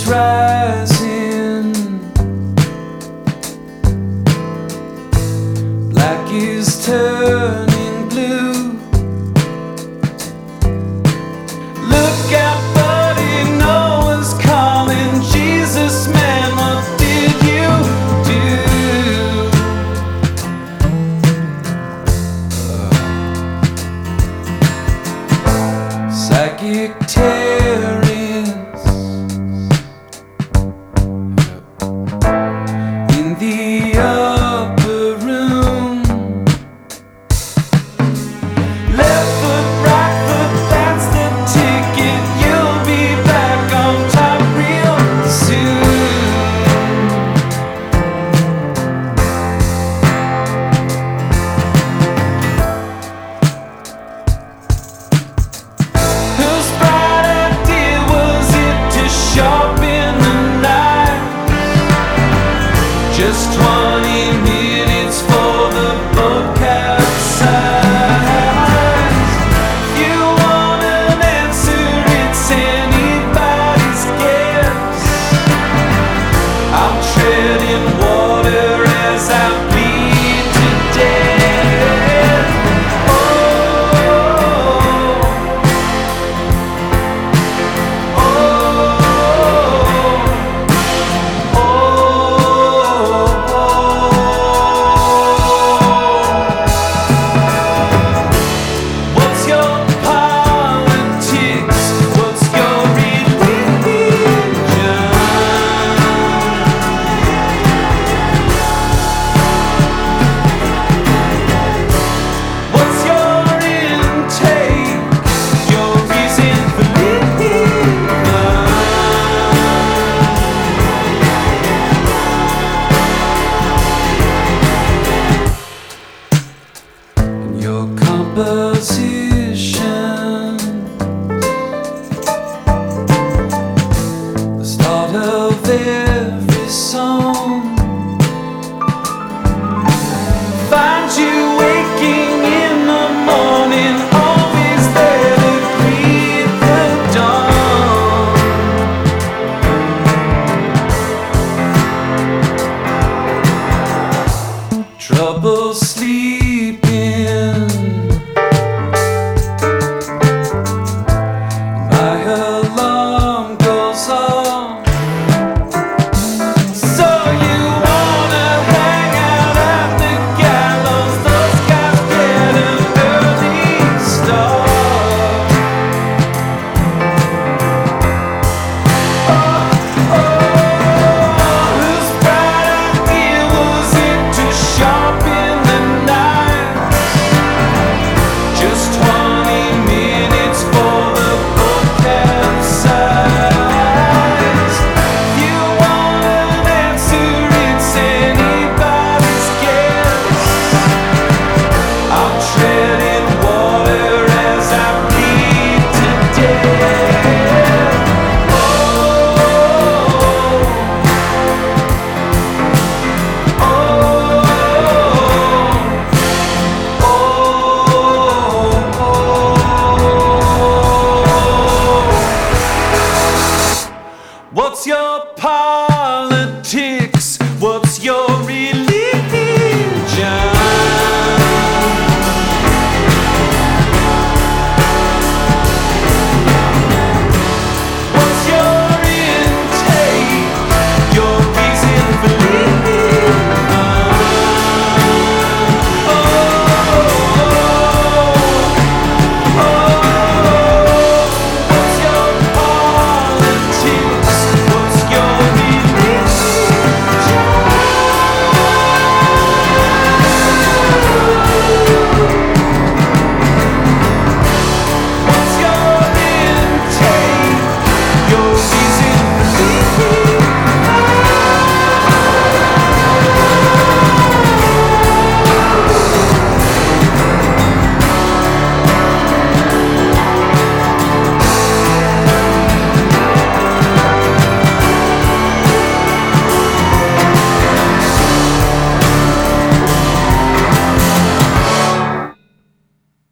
is rising, black is turning blue. Look out, buddy, Noah's calling. Jesus, man, what did you do? Psychic terrorists in the upper room. Left foot, right foot, that's the ticket. You'll be back on top real Whose bright idea was it to sharpen the knife? Just 20 minutes for the boat capsize. You want an answer, it's anybody's guess. I'm treading water as I bleed to death. What's your politics? What's your religion? What's your intake? Your reason for living? And your composition, the start of every song, find you waking in the morning, always there to greet the dawn. Trouble sleeping, my alarm goes off. So you wanna hang out at the gallows? Those guys get an early start. Whose bright idea was it to sharpen the knife? Just 20 minutes for the boat capsize. You want an answer, it's anybody's guess. I'm treading water as I bleed to death. What's your part?